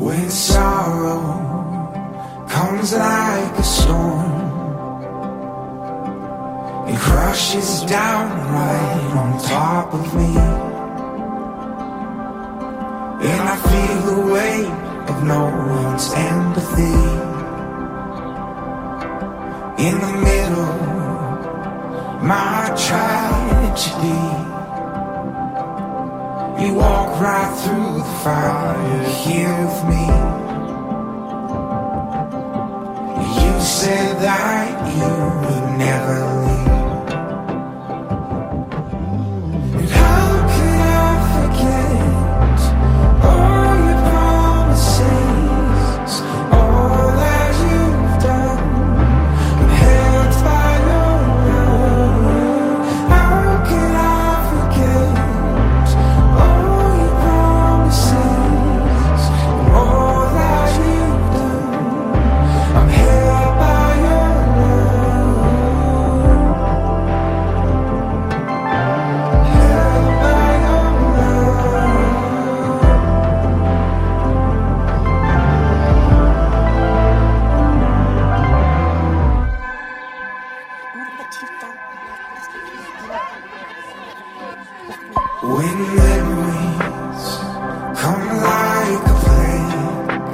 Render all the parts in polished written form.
When sorrow comes like a storm, it crashes down right on top of me, and I feel the weight of no one's empathy. In the middle, my tragedy, you walk right through the fire here with me. You said that you would never leave, and how could I forget all your promises, all that you've done? I'm held by your love. How could I forget all your promises and all that you've done? I'm held by your love, held by your love. When memories come like a plague,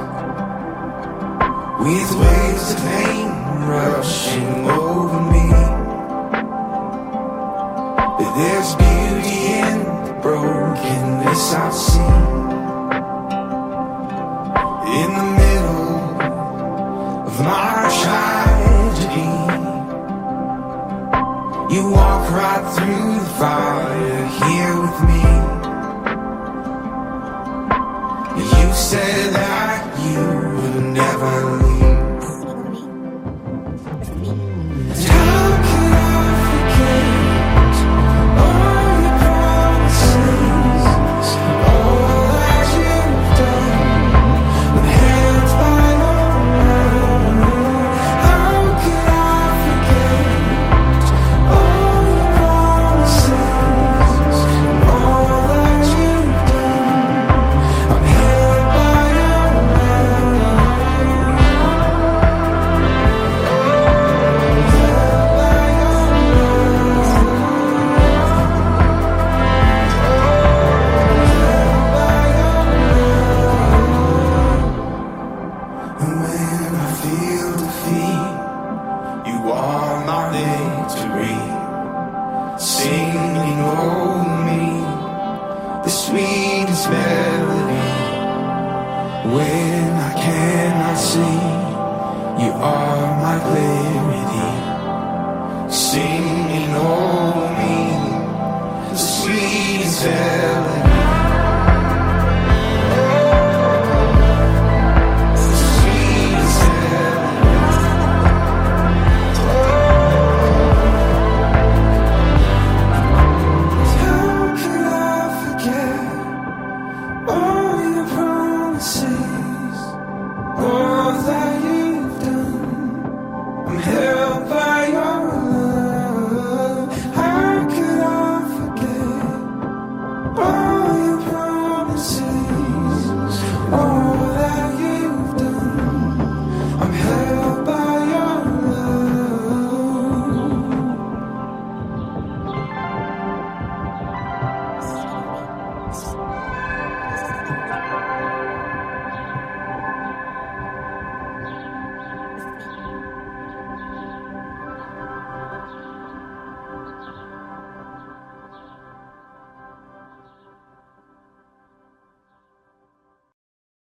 with waves of pain rushing over me, but there's beauty in the brokenness I see. In the middle of my tragedy, you walk right through the fire here with me. You said that you would never leave. How could I forget all your promises, all that you've done? I'm held by your love. How could I forget all your promises and all that you've done? I'm held by your love, held by your love, held by your love. And when I feel defeat, you are my victory, singing over me the sweetest melody. When I cannot see, you are my clarity.